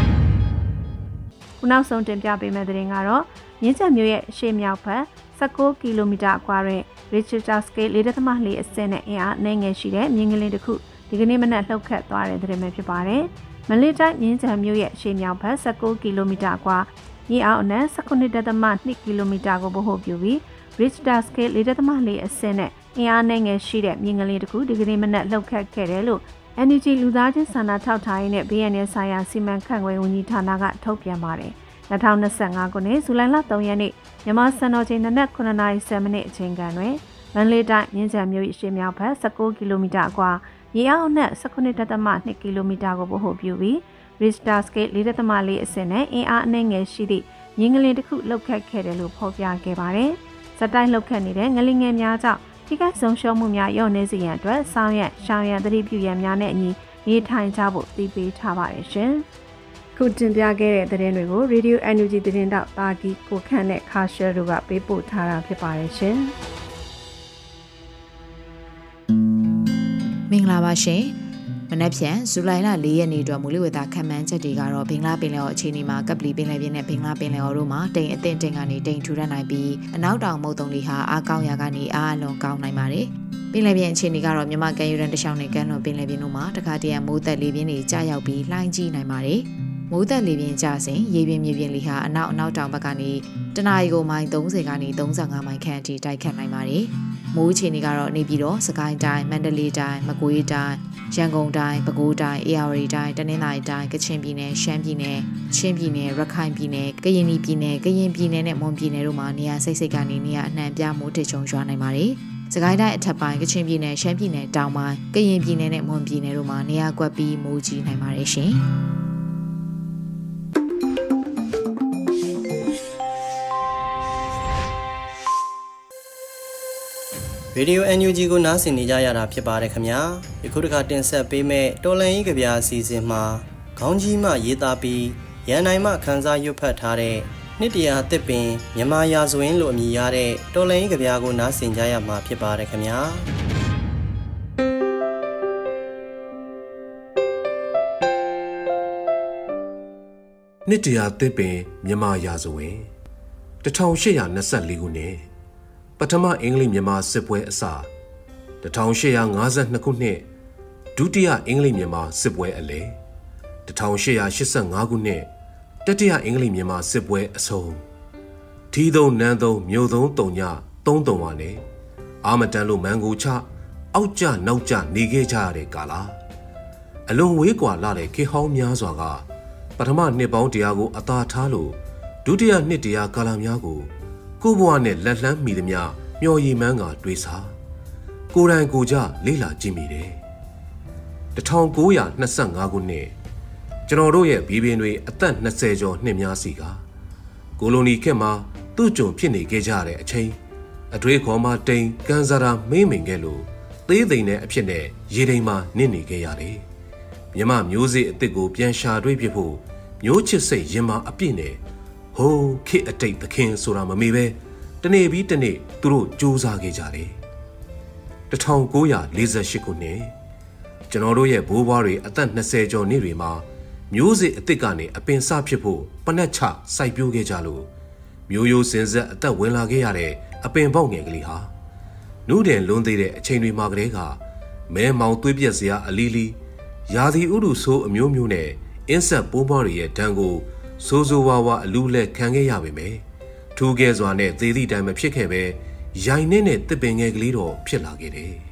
ခုနောက်ဆုံးတင်ပြပေးမယ့်သတင်းကတော့မြင်းချက်မြို့ရဲ့အရှေ့မြောက်ဘက်19ကီလိုမီတာအကွာတွင် Richter scale 4.4အဆင့်နဲ့အင်အားအနည်းငယ်ရှိတဲ့မြင်းကလေးတစ်ခုဒီကနေ့မနက်လှုပ်ခတ်သွားတဲ့သတင်းပဲဖြစ်ပါတယ်။မလေးတိုင်းမြင်းချံမြို့ရဲ့ရှေ့မြောက်ဘက်19ကီလိုမီတာကွာမြေအောက်အနက်19.2ကီလိုမီတာကိုဗဟိုပြုပြီး Richter scale 4.4အဆင့်နဲ့အင်အားအနည်းငယ်ရှိတဲ့မြင်းကလေးတစ်ခုဒီကနေ့မနက်လှုပ်ခတ်ခဲ့တယ်လို့ NUG လူသားချင်းစာနာထောက်ထားရေးနဲ့ BNN ဆိုင်ရာစီမံခန့်ခွဲဝန်ကြီးဌာနကထုတ်ပြန်ပါတယ်။2025ခုနှစ်ဇူလိုင်လ3ရက်နေ့မြန်မာစံတော်ချိန်နနက်9:07မိနစ်အချိန်ကန်တွင်မန္တလေးတိုင်းမြင်းချံမြို့ရှေ့မြောက်ဘက်19ကီလိုမီတာအကွာရေအောက်အနက်19.2ကီလိုမီတာကိုဗဟိုပြုပြီး Richter scale 4.4အဆင့်နဲ့အင်အားအနည်းငယ်ရှိသည့်မြင်းကလေးတစ်ခုလှုပ်ခတ်ခဲ့တယ်လို့ဖော်ပြခဲ့ပါတယ်။စက်တိုင်းလှုပ်ခတ်နေတဲ့ငလင်ငယ်များကြောင့်ထိခိုက်ဆုံးရှုံးမှုများလျော့နေစေရန်အတွက်စောင်းရရှောင်းရန်သတိပြုရန်များနဲ့အညီနေထိုင်ကြဖို့သိပေးထားပါတယ်ရှင်။ခုတင်ပြခဲ့တဲ့သတင်းတွေကို Radio NUG သတင်းတောက်တာဂီကိုခန့်နဲ့ခါရှယ်တို့ကပေးပို့ထားတာဖြစ်ပါတယ်ရှင်။မင်္ဂလာပါရှင်။မနက်ဖြန်ဇူလိုင်လ4ရက်နေ့အတွက်မူလဝေဒခန့်မှန်းချက်တွေကတော့ဘင်္ဂလားပင်လယ်အော်အခြေအနေမှာကပ်ပလီပင်လယ်ပြင်နဲ့ဘင်္ဂလားပင်လယ်အော်တို့မှာတိမ်အထင်တင်ကနေတိမ်ထူထပ်နိုင်ပြီးအနောက်တောင်မုတ်တုံလေဟာအားကောင်းရာကနေအားအလွန်ကောင်းနိုင်ပါတယ်။ပင်လယ်ပြင်အခြေအနေကတော့မြန်မာကမ်းရိုးတန်းတစ်လျှောက်နဲ့ကမ်းလွန်ပင်လယ်ပြင်တို့မှာတခါတရံမိုးသက်လေပြင်းတွေကြာရောက်ပြီးလှိုင်းကြီးနိုင်ပါတယ်။မိုးသက်လေပြင်းကျစဉ်ရေပြင်မြေပြင်လေဟာအနောက်တောင်ဘက်ကနေတနအီကိုမိုင်30ကနေ35မိုင်ခန့်အထိတိုက်ခတ်နိုင်ပါတယ်။မိုးအခြေအနေကတော့နေပြည်တော်စကိုင်းတိုင်းမန္တလေးတိုင်းမကွေးတိုင်းရန်ကုန်တိုင်းပဲခူးတိုင်းအေရဝတီတိုင်းတနင်္သာရီတိုင်းကချင်ပြည်နယ်ရှမ်းပြည်နယ်ချင်းပြည်နယ်ရခိုင်ပြည်နယ်ကရင်ပြည်နယ်နဲ့မွန်ပြည်နယ်တို့မှာနေရာစိတ်ကနေနေရာအနှံ့ပြမိုးထစ်ချုံရွာနိုင်ပါတယ်။စကိုင်းတိုင်းအထက်ပိုင်းကချင်ပြည်နယ်ရှမ်းပြည်နယ်တောင်ပိုင်းကရင်ပြည်နယ်နဲ့မွန်ပြည်နယ်တို့မှာနေရာကွက်ပြီးမိုးကြီးနိုင်ပါတယ်ရှင်။ Radio NUG ကိုနားဆင်နေကြရတာဖြစ်ပါတယ်ခင်ဗျာယခုတစ်ခါတင်ဆက်ပေးမယ့်တော်လန်ရေးကြပြအစီအစဉ်မှာခေါင်းကြီးမှရေးသားပြီးရန်နိုင်မှခန်းစားရွတ်ဖတ်ထားတဲ့နှစ်တရာအသစ်ပင်မြန်မာရာဇဝင်လို့အမည်ရတဲ့တော်လန်ရေးကြပြကိုနားဆင်ကြရမှာဖြစ်ပါတယ်ခင်ဗျာနှစ်တရာအသစ်ပင်မြန်မာရာဇဝင်1824ခုနှစ်ပထမအင်္ဂလိပ်မြန်မာစစ်ပွဲအစ1852ခုနှစ်ဒုတိယအင်္ဂလိပ်မြန်မာစစ်ပွဲအလယ်1885ခုနှစ်တတိယအင်္ဂလိပ်မြန်မာစစ်ပွဲအဆုံးထီးသုံးနန်းသုံးမြို့သုံးတုံညသုံးတုံဝါနဲ့အာမတန်လို့မန်ကိုချအောက်ကျနောက်ကျနေခဲ့ကြရတဲ့ကာလအလွန်ဝေးကွာလာတဲ့ခေဟောင်းများစွာကပထမနှစ်ပေါင်းတရားကိုအသာထားလို့ဒုတိယနှစ်တရားကာလများကိုကိုဘွားနဲ့လက်လှမ်းမိသည်များမျော်ရည်မှန်းကတွေးစားကိုယ်တိုင်ကိုကြလေ့လာကြည့်မိတယ်1925ခုနှစ်ကျွန်တော်တို့ရဲ့ဘီဘင်တွေအသက်20ကျော်နှစ်များစီကကိုလိုနီခေတ်မှာသူ့ကြုံဖြစ်နေခဲ့ကြတဲ့အချိန်အတွေးခေါ်မှတိမ်ကန်စာရာမေးမိန်ခဲ့လို့သေးသိမ်တဲ့အဖြစ်နဲ့ရေတိမ်မှာနစ်နေခဲ့ရတယ်မြမမျိုးစေ့အစ်စ်ကိုပြန်ရှာတွေ့ဖြစ်ဖို့မျိုးချစ်စိတ်ရင်မာအပြည့်နဲ့ဟိုးခေအတိတ်သခင်ဆိုတာမမေ့ပဲတနေ့ပြီးတနေ့သူတို့စူးစမ်းခဲ့ကြတယ်1948ခုနှစ်ကျွန်တော်တို့ရဲ့ဘိုးဘွားတွေအသက်20ကျော်နှစ်တွေမှာမျိုးစေ့အစ်စ်ကနေအပင်စဖြစ်ဖို့ပနက်ချစိုက်ပျိုးခဲ့ကြလို့မျိုးရိုးစင်ဆက်အသက်ဝင်လာခဲ့ရတဲ့အပင်ပေါက်ငယ်ကလေးဟာနုတယ်လွန်းသေးတဲ့အချိန်တွေမှာကတည်းကမဲမောင်သွေးပြက်စရာအလီလီရာသီဥတုဆိုးအမျိုးမျိုးနဲ့အင်းဆက်ပိုးမွားတွေရဲ့ဒဏ်ကိုစိုးစိုးဝါးဝါအလူးလက်ခံခဲ့ရပေမယ့်ထူးကဲစွာနဲ့သေသည့်တိုင်မဖြစ်ခဲ့ပဲရိုင်နဲ့တစ်ပင်ငယ်ကလေးတော့ဖြစ်လာခဲ့တယ်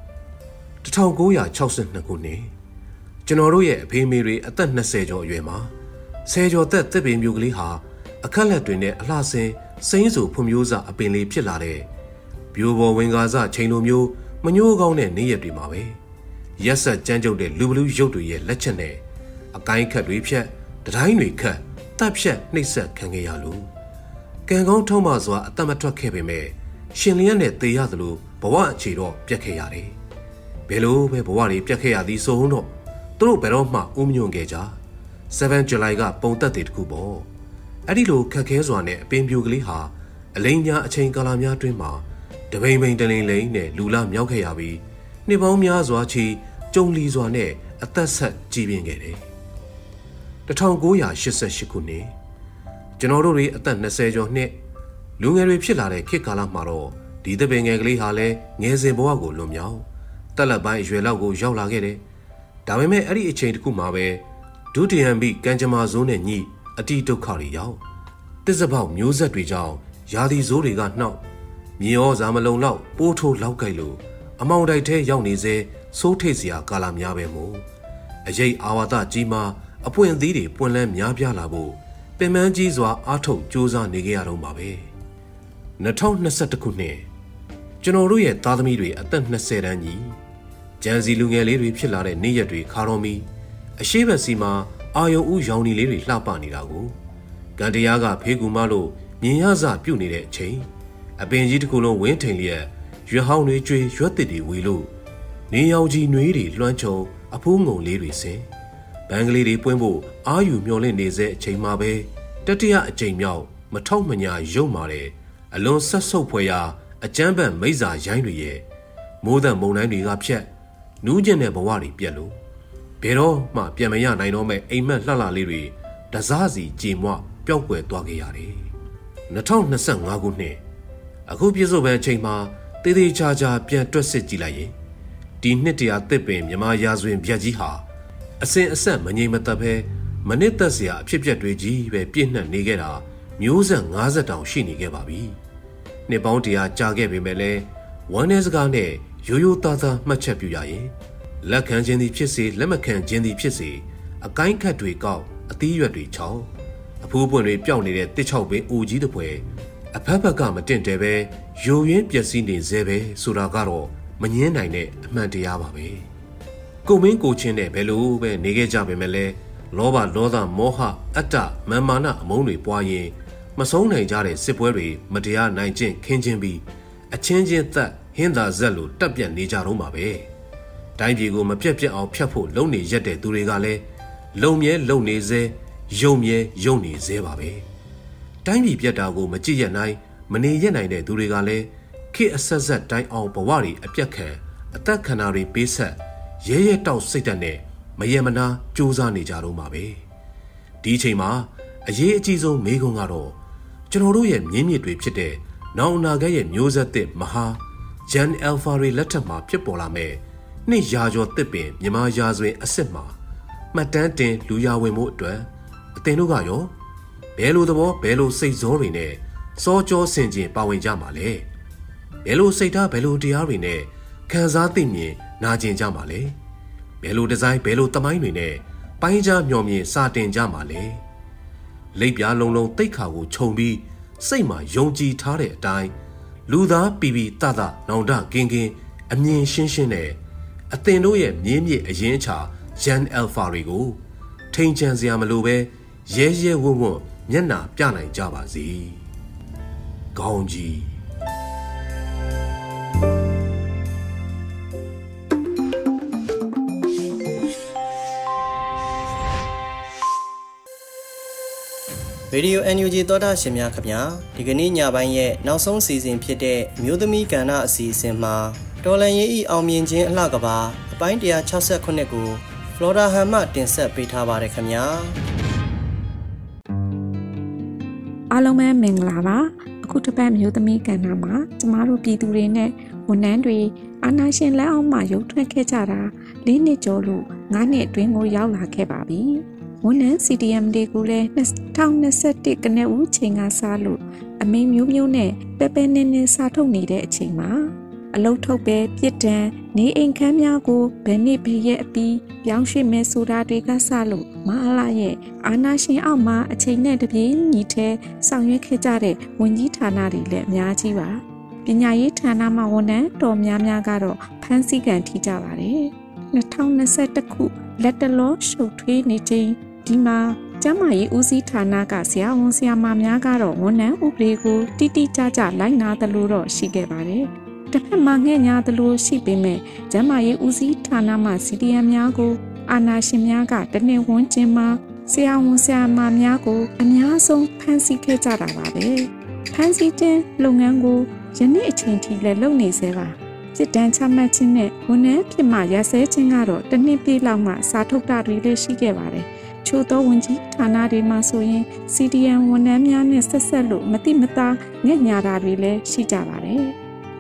1962ခုနှစ်ကျွန်တော်တို့ရဲ့အဖေမေတွေအသက်20ကျော်အရွယ်မှာ10ကျော်သက်တစ်ပင်မျိုးကလေးဟာအခက်လက်တွေနဲ့အလှဆင်းစိမ့်ဆူဖွံ့ဖြိုးစအပင်လေးဖြစ်လာတဲ့ဘိုးဘော်ဝင်ကားစချိန်လိုမျိုးမညှိုးကောင်းတဲ့နေ့ရက်တွေမှာပဲရက်ဆက်ကြမ်းကြုတ်တဲ့လူဘလူးရုပ်တွေရဲ့လက်ချက်နဲ့အကိုင်းခတ်တွေဖြတ်တတိုင်းတွေခတ်တပ်ဖြတ်နှိပ်စက်ခံခဲ့ရလို့ကံကောင်းထုံးမစွာအသက်မထွက်ခဲ့ပေမဲ့ရှင်လျက်နဲ့သေရသလိုဘဝအခြေတော့ပြတ်ခဲ့ရတယ်ဘယ်လိုပဲဘဝတွေပြတ်ခဲ့ရသည်ဆိုတော့သူတို့ဘယ်တော့မှဦးမညွန့်ခဲ့ကြ7 July ကပုံသက်တွေတခုပေါ့အဲ့ဒီလိုခက်ခဲစွာနဲ့အပင်ပြူကလေးဟာအလိမ်ညာအချိန်ကာလများတွင်မှာတပိန်ပိန်တလင်လိန်နဲ့လူလာမြောက်ခဲ့ရပြီးနှစ်ပေါင်းများစွာချီကြုံလီစွာနဲ့အသက်ဆက်ကြီးပြင်းခဲ့တယ်1988ခုနှစ်ကျွန်တော်တို့တွေအသက်20ကျော်နှစ်လူငယ်တွေဖြစ်လာတဲ့ခေတ်ကာလမှာတော့ဒီတပင်ငယ်ကလေးဟာလည်းငယ်စဉ်ဘဝကိုလွန်မြောက်တက်လက်ပိုင်းအရွယ်လောက်ကိုရောက်လာခဲ့တယ်။ဒါပေမဲ့အဲ့ဒီအချိန်တစ်ခုမှာပဲဒုတိယံပြီးကံကြမ္မာဇိုးနဲ့ညီအတိဒုက္ခတွေရောက်တစ်စပေါက်မျိုးဆက်တွေကြောင့်ယာဒီဇိုးတွေကနှောက်မြေဩဇာမလုံလောက်ပိုးထိုးလောက်ကြိုက်လို့အမောင်တိုက်ထဲရောက်နေစေစိုးထိတ်စရာကာလများပဲမို့အရေးအာဝါဒကြီးမှာအပွင့်အသီးတွေပွင့်လန်းများပြားလာဖို့ပင်ပန်းကြီးစွာအားထုတ်ကြိုးစားနေကြရတော့မှာပဲ2021ခုနှစ်ကျွန်တော်တို့ရဲ့သားသမီးတွေအသက်20တန်းကြီးဂျန်စီလူငယ်လေးတွေဖြစ်လာတဲ့နေ့ရက်တွေခါတော်မီအရှိဘက်စီမှာအာယုံဥရောင်နီလေးတွေလှပနေတာကိုကံတရားကဖေးကူမလို့မြင်ရစပြုတ်နေတဲ့အချိန်အပင်ကြီးတစ်ခုလုံးဝင်းထိန်လျက်ရွက်ဟောင်းတွေကျွေးရွက်တစ်တွေဝေလို့နေရောင်ကြီးနွေးတွေလွှမ်းခြုံအဖိုးငုံလေးတွေဆင်ဘန်းကလေးတွေပွင့်ဖို့အာယူမျောလင့်နေစေအချိန်မှာပဲတတိယအချိန်မြောက်မထောက်မညာရုံမာတဲ့အလွန်ဆက်ဆုပ်ဖွယ်ရာအကျန်းပန်မိစ္ဆာရိုင်းတွေရဲ့မိုးသက်မုန်တိုင်းတွေကဖြတ်နူးကျင်တဲ့ဘဝတွေပြက်လို့ဘယ်တော့မှပြန်မရနိုင်တော့မဲ့အိမ်မက်လှလှလေးတွေတစားစီကြေမွပျောက်ကွယ်သွားခဲ့ရတယ်2025ခုနှစ်အခုပြည့်စုံတဲ့အချိန်မှာတေးသေးချာချာပြန်တွက်စစ်ကြည့်လိုက်ရင်ဒီနှစ်တရာတစ်ပင်မြမရာဇဝင်ပြက်ကြီးဟာအစဉ်အဆက်မငြိမ်မသက်ပဲမနစ်သက်စရာအဖြစ်အပျက်တွေကြီးပဲပြည့်နှက်နေခဲ့တာမျိုးဆက်50တောင်ရှိနေခဲ့ပါပြီနှစ်ပေါင်းတရာကြာခဲ့ပေမဲ့လည်းဝမ်းနည်းစကားနဲ့ရိုးရိုးသားသားမှတ်ချက်ပြုရရင်လက်ခံခြင်းသည်ဖြစ်စေလက်မခံခြင်းသည်ဖြစ်စေအကိုင်းခတ်တွေကောက်အသီးရွက်တွေချောင်းအဖိုးပွင့်တွေပျောက်နေတဲ့တစ်ချောက်ပင်အိုကြီးတစ်ပွဲအဖက်ဖက်ကမတင့်တယ်ပဲယိုရင်းပျက်စီးနေစေပဲဆိုတာကတော့မငင်းနိုင်တဲ့အမှန်တရားပါပဲကိုမင်းကိုချင်းနဲ့ဘယ်လိုပဲနေခဲ့ကြပေမဲ့လည်းလောဘဒေါသမောဟအတ္တမာမာနအမုန်းတွေပွားရင်မဆုံးနိုင်ကြတဲ့စစ်ပွဲတွေမတရားနိုင်ကျင့်ခင်းချင်းပြီးအချင်းချင်းသက်ဟင်းသာဇက်လိုတက်ပြတ်နေကြတော့မှာပဲတိုင်းပြည်ကိုမပြတ်ပြတ်အောင်ဖျက်ဖို့လုံနေရက်တဲ့သူတွေကလည်းလုံမြဲလုံနေစေယုံမြဲယုံနေစေပါပဲတိုင်းပြည်ပြတ်တာကိုမကြည့်ရနိုင်မနေရနိုင်တဲ့သူတွေကလည်းခေတ်အဆက်ဆက်တိုင်းအောင်ဘဝတွေအပြတ်ခံအသက်ခန္ဓာတွေပေးဆက်ရဲရဲတောက်စိတ်ဓာတ်နဲ့မယမနာစူးစမ်းနေကြတော့မှာပဲဒီအချိန်မှာအရေးအကြီးဆုံးမေးခွန်းကတော့ကျွန်တော်တို့ရဲ့မြင်းမြစ်တွေဖြစ်တဲ့နောင်အနာဂတ်ရဲ့မျိုးဆက်သစ်မဟာဂျန်အယ်ဖာတွေလက်ထက်မှာဖြစ်ပေါ်လာမဲ့နှစ်ရာကျော်သစ်ပင်မြမရာဇဝင်အစ်စ်မှာမှတ်တမ်းတင်လူရဝင်မှုအတွက်အသင်တို့ကရောဘယ်လိုသဘောဘယ်လိုစိတ်ဇောတွေနဲ့စောကြောဆင်ခြင်ပါဝင်ကြမှာလဲဘယ်လိုစိတ်ထားဘယ်လိုတရားတွေနဲ့ခံစားသိမြင်နာကျင်ကြမှာလဲဘယ်လိုဒီဇိုင်းဘယ်လိုသမိုင်းတွေနဲ့ပိုင်းခြားမျှော်မြင်စာတင်ကြမှာလဲလိပ်ပြားလုံးလုံးတိတ်ခါကိုခြုံပြီးစိတ်မှာယုံကြည်ထားတဲ့အတိုင်းလူသားပီပီတတနောင်တကင်းကင်းအမြင်ရှင်းရှင်းနဲ့အသင်တို့ရဲ့မြင်းမြစ်အရင်ချာဂျန်အယ်ဖာတွေကိုထိန်ချန်စရာမလိုပဲရဲရဲဝံ့ဝံ့မျက်နှာပြနိုင်ကြပါစေ။ကောင်းကြီးရေဒီယို NUG သောတာရှင်များခင်ဗျာဒီကနေ့ညပိုင်းရဲ့နောက်ဆုံးစီစဉ်ဖြစ်တဲ့မျိုးသမီးကဏ္ဍအစီအစဉ်မှာတော်လန်ရေးဤအောင်မြင်ခြင်းအလှကပါအပိုင်း168ကိုဖလော်ဒါဟန်မှတင်ဆက်ပေးထားပါတယ်ခင်ဗျာအားလုံးပဲမင်္ဂလာပါအခုတစ်ပတ်မျိုးသမီးကဏ္ဍမှာကျမတို့ပြည်သူတွေနဲ့ဝန်ထမ်းတွေအာဏာရှင်လက်အောက်မှာရုပ်ထွက်ခဲ့ကြတာ၄နှစ်ကျော်လို့9နှစ်အတွင်းကိုရောက်လာခဲ့ပါပြီဝန်ထမ်း CDM တွေကိုလည်း2021ကနဦးချိန်ကစားလို့အမိမျိုးမျိုးနဲ့ပဲနေနေစားထုတ်နေတဲ့အချိန်မှာအလုတ်ထုတ်ပဲပြစ်ဒဏ်နေအိမ်ခန်းများကိုဘယ်နှစ်ဘယ်ရက်အပြီးပြောင်းရွှေ့မယ်ဆိုတာတွေကစလို့မအားလာရဲ့အာဏာရှင်အောက်မှာအချိန်နဲ့တပြေးညီထဲဆောင်ရွက်ခဲ့ကြတဲ့ဝန်ကြီးဌာနတွေလည်းအများကြီးပါပညာရေးဌာနမှာဝန်ထမ်းတော်များများကတော့ဖမ်းဆီးခံထိကြပါတယ်2021ခုလက်တလောရှုပ်ထွေးနေချိန်ဒီမှာကျန်းမာရေးဦးစီးဌာနကဆရာဝန်ဆရာမများကတော့ဝန်ထမ်းဥပဒေကိုတိတိကျကျလိုက်နာသလိုတော့ရှိခဲ့ပါတယ်တစ်ဖက်မှာငှက်ညာသလိုရှိပေမဲ့ကျန်းမာရေးဦးစီးဌာနမှ CDM များကိုအာဏာရှင်များကတနေ့ဝန်းကျင်မှာဆရာဝန်ဆရာမများကိုအများဆုံးဖမ်းဆီးခဲ့ကြတာပါပဲဖမ်းဆီးတဲ့လုပ်ငန်းကိုယနေ့အချိန်ထိလည်းလုပ်နေသေးပါစစ်တမ်းချမှတ်ခြင်းနဲ့ဝန်ထမ်းဖြစ်မှရစဲခြင်းကတော့တစ်နှစ်ပြည့်လောက်မှစာထုတ်တာတွေလည်းရှိခဲ့ပါတယ်ချို့သောဝန်ကြီးဌာနတွေမှာဆိုရင် CDM ဝန်ထမ်းများနဲ့ဆက်ဆက်လို့မတိမသားညံ့ညာတာတွေလည်းရှိကြပါတယ်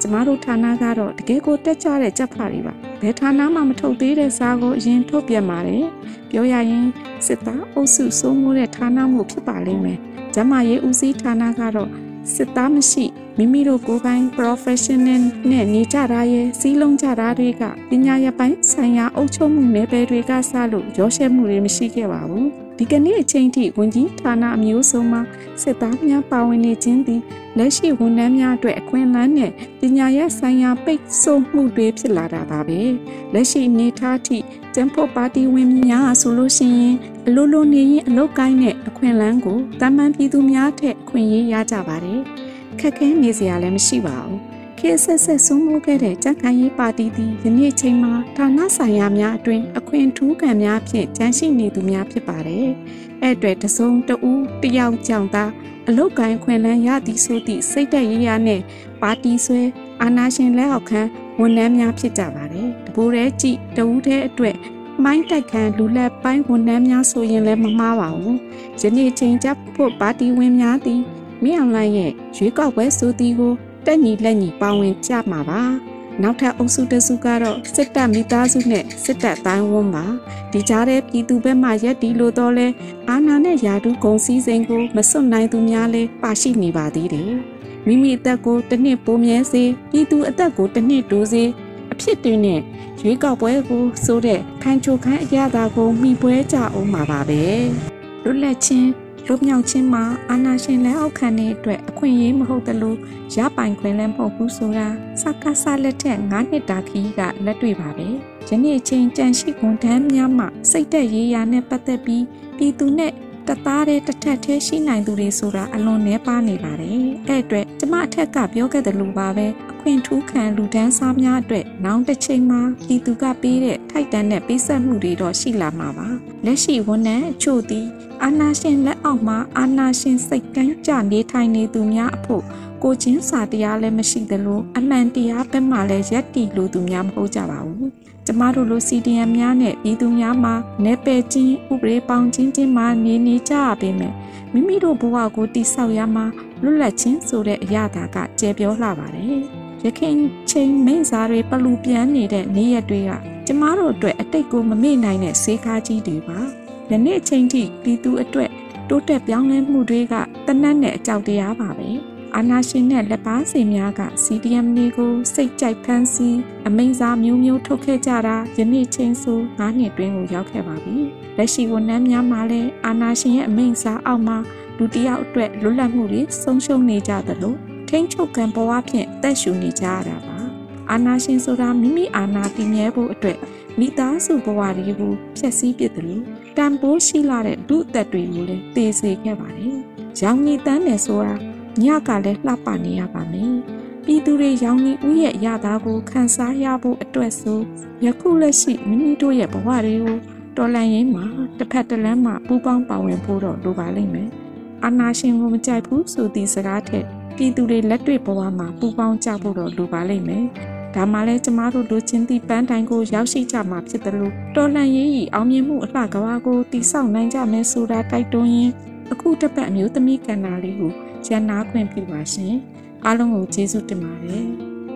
ကျမတို့ဌာနကတော့တကယ်ကိုတက်ကြတဲ့ကြက်ဖာတွေပါဘယ်ဌာနမှမထုတ်သေးတဲ့စားကိုအရင်ထုတ်ပြန်ပါတယ်ပြောရရင်စစ်သားအုပ်စုစိုးမိုးတဲ့ဌာနမှုဖြစ်ပါလိမ့်မယ်ကျမရေးဦးစီးဌာနကတော့စစ်သားမရှိမိမိတို့ကိုယ်ပိုင် professional နဲ့နေကြတာရဲ့စီးလုံးကြတာတွေကပညာရပ်ပိုင်းဆိုင်ရာအုပ်ချုပ်မှုနယ်ပယ်တွေကစလို့ရောရှက်မှုတွေမရှိခဲ့ပါဘူးဒီကနေ့အချိန်ထိဝန်ကြီးဌာနအမျိုးစုံမှာစစ်သားများပါဝင်နေခြင်းသည်လက်ရှိဝန်ထမ်းများအတွက်အခွင့်အလမ်းနဲ့ပညာရပ်ဆိုင်ရာပိတ်ဆို့မှုတွေဖြစ်လာတာပါပဲလက်ရှိနေထားထိကျန်းဖို့ပါတီဝင်များဆိုလို့ရှိရင်အလိုလိုနေရင်အလုပ်ကိုင်းတဲ့အခွင့်အလမ်းကိုတာမန်ပြည်သူများထက်အခွင့်အရေးရကြပါတယ်ခက်ခဲနေစရာလည်းမရှိပါဘူးခေတ်ဆက်ဆက်ဆုံးမိုးခဲ့တဲ့ကြက်ခိုင်ရေးပါတီသည်ယနေ့ချိန်မှာဌာနဆိုင်ရာများအတွင်အခွင့်ထူးခံများဖြင့်ကျန်းရှိနေသူများဖြစ်ပါတယ်အဲ့အတွက်တစုံတဦးတယောက်ကြောင့်သာအလုတ်ကိုင်းခွင့်လန်းရသည်ဆိုသည့်စိတ်သက်ရရနဲ့ပါတီဆွဲအာဏာရှင်လက်အောက်ခံဝန်ထမ်းများဖြစ်ကြပါတယ်တပူရဲကြည့်တဦးတဲ့အတွက်မိုင်းတိုက်ခံလူလက်ပိုင်းဝန်ထမ်းများဆိုရင်လည်းမမှားပါဘူးယနေ့ချိန်ကျဖို့ပါတီဝင်များသည်မင်းအောင်လှိုင်ရဲ့ရွေးကောက်ပွဲဆိုသည်ကိုတက်ညီလက်ညီပါဝင်ကြမှာပါနောက်ထပ်အုပ်စုတစုကတော့စစ်တပ်မိသားစုနဲ့စစ်တပ်တိုင်းဝန်းပါဒီကြားတဲ့ပြည်သူဘက်မှရက်တီလို့တော့လဲအာဏာနဲ့ယာတုဂုံစည်းစိမ်ကိုမစွန့်နိုင်သူများလဲပါရှိနေပါသေးတယ်မိမိအသက်ကိုတစ်နှစ်ပိုမြဲစေပြည်သူအသက်ကိုတစ်နှစ်တိုးစေအဖြစ်တွင်နဲ့ရွေးကောက်ပွဲကိုဆိုတဲ့ခိုင်ချိုခိုင်အရသာကိုမှီပွဲကြအောင်ပါပဲလွတ်လပ်ခြင်းလွတ်မြောက်ခြင်းမှာအာဏာရှင်လက်အောက်ခံတဲ့အတွက်အခွင့်အရေးမဟုတ်သလိုရပိုင်ခွင့်လည်းမဟုတ်ဘူးဆိုတာစကားစားလက်ထက်9နှစ်တာခီးကလက်တွေ့ပါပဲယနေ့ချိန်ကြံရှိဝန်ထမ်းများမှစိတ်သက်ရေးရာနဲ့ပတ်သက်ပြီးပြည်သူနဲ့တသားတဲ့တစ်ထက်သေးရှိနိုင်သူတွေဆိုတာအလွန်နှဲပါနေပါတယ်အဲ့အတွက်ကျမအထက်ကပြောခဲ့တယ်လို့ပါပဲအခွင့်ထူးခံလူဒန်းစားများအတွက်နောက်တစ်ချိန်မှာပြည်သူကပေးတဲ့ထိုက်တန်တဲ့ပေးဆက်မှုတွေတော့ရှိလာမှာပါလက်ရှိဝန်ထမ်းအချို့သည်အာဏာရှင်လက်အောက်မှာအာဏာရှင်စိတ်ကမ်းကြနေထိုင်နေသူများအဖို့ကိုချင်းစာတရားလည်းမရှိသလိုအမှန်တရားဘက်မှလည်းရက်တီလို့သူများမဟုတ်ကြပါဘူးကျမတို့လို CDM များနဲ့ပြည်သူများမှာ내ပယ်ချင်းဥပဒေပေါင်းချင်းမှာနေကြရပေမဲ့မိမိတို့ဘဝကိုတိဆောက်ရမှာလွတ်လပ်ခြင်းဆိုတဲ့အရာကကျေပြောလှပါတယ်ရခင်ချိန်မိတ်စားတွေပလူပြန်နေတဲ့နေ့ရက်တွေကကျမတို့အတွက်အတိတ်ကိုမမေ့နိုင်တဲ့စေကားကြီးတွေပါယနေ့ချိန်ထိပြည်သူအတွက်တိုးတက်ပြောင်းလဲမှုတွေကတနတ်နဲ့အကြောက်တရားပါပဲအာဏာရှင်နဲ့လက်ပါစီများက CDM တွေကိုစိတ်ကြိုက်ဖန်ဆီးအမိန့်စာမျိုးထုတ်ခဲ့ကြတာယနေ့ချိန်ဆို9နှစ်တွင်းကိုရောက်ခဲ့ပါပြီလက်ရှိဝန်ထမ်းများမှာလည်းအာဏာရှင်ရဲ့အမိန့်စာအောက်မှာလူတစ်ယောက်အတွက်လွတ်လပ်မှုတွေဆုံးရှုံးနေကြသလိုထိန်းချုပ်ကံဘဝဖြင့်တက်ရှူနေကြရတာပါအာဏာရှင်ဆိုတာမိမိအာဏာတည်မြဲဖို့အတွက်မိသားစုဘဝတွေကိုဖျက်ဆီးပစ်တယ်လို့တန်ဖိုးရှိလာတဲ့ဒုအသက်တွေကိုလည်းသေစေခဲ့ပါတယ်ရောင်ကြီးတန်းတယ်ဆိုတာညကလည်းလှပနေရပါမယ်ပြည်သူတွေရောင်ကြီးဥရဲ့ရတာကိုခန်းစားရဖို့အတွက်ဆိုယခုလက်ရှိမိမိတို့ရဲ့ဘဝတွေကိုတော်လှန်ရေးမှာတစ်ဖက်တစ်လမ်းမှာပူးပေါင်းပါဝင်ဖို့တော့လိုပါလိမ့်မယ်အာဏာရှင်ကိုမကြိုက်ဘူးဆိုသည့်စကားထက်ပြည်သူတွေလက်တွေ့ဘဝမှာပူးပေါင်းကြဖို့တော့လိုပါလိမ့်မယ်ဒါမှလည်းကျမတို့လိုချင်သည့်ပန်းတိုင်ကိုရောက်ရှိကြမှာဖြစ်တယ်လို့တော်လှန်ရေး၏အောင်မြင်မှုအလှကဘာကိုတိဆောက်နိုင်ကြမယ်ဆိုတာတိုက်တွန်းရင်းအခုတစ်ပတ်အမျိုးသမီးကဏ္ဍလေးကိုရန်နာခွင့်ပြုပါရှင်အားလုံးကိုကျေးဇူးတင်ပါတယ်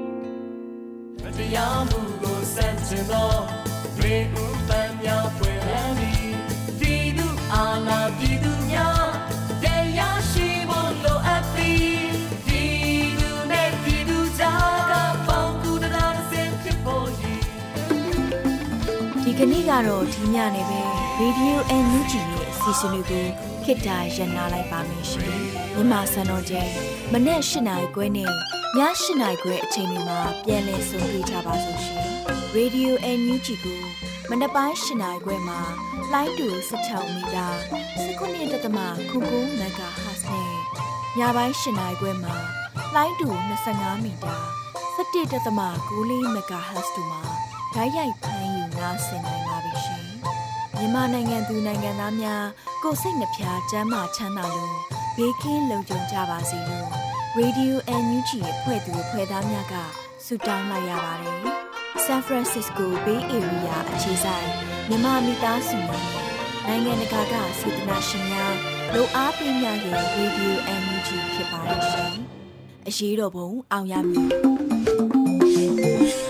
တရားမှုကိုစန့်ကျင်သောရေဦးပန်းများဖွင့်လန်းပြီးပြည်သူအာဏာပြည်သူများတရားရှိဖို့လိုအပ်သည်ပြည်သူနဲ့ပြည်သူကြားကပေါင်းကူတာစင်ဖြစ်ဖို့ဒီကနေ့ကတော့ဒီညနေပဲ Radio NUG ရဲ့အစီအစဉ်လေးကိုခေတ္တရန်နာလိုက်ပါမယ်ရှင်မြန်မာစံတော်ချိန်မနေ့၈နာရီခွဲနဲ့ည၈နာရီခွဲအချိန်တွေမှာပြန်လည်ဆုံတွေ့ကြပါစို့ရှင် Radio NUG ကိုမနက်ပိုင်း၈နာရီခွဲမှာလိုင်းတူ16မီတာ19.9 MHz နဲ့ညပိုင်း၈နာရီခွဲမှာလိုင်းတူ25မီတာ17.9 MHz တို့မှာဓာတ်ရိုက်ဖမ်းယူနားဆင်နိုင်ပါပြီရှင်မြန်မာနိုင်ငံသူနိုင်ငံသားများကိုယ်စိတ်နှပြချမ်းသာချမ်းသာလို့ဘေးကင်းလုံခြုံကြပါစေလို့ Radio NUG ရဲ့ဖွဲ့သူဖွဲ့သားများကဆုတောင်းလိုက်ရပါတယ်။ San Francisco Bay Area အခြေစိုက်မြန်မာမိသားစုများနိုင်ငံတကာကစေတနာရှင်များလိုအားပေးများရဲ့ Radio NUG ဖြစ်ပါတယ်ရှင်။အရေးတော်ပုံအောင်ရမည်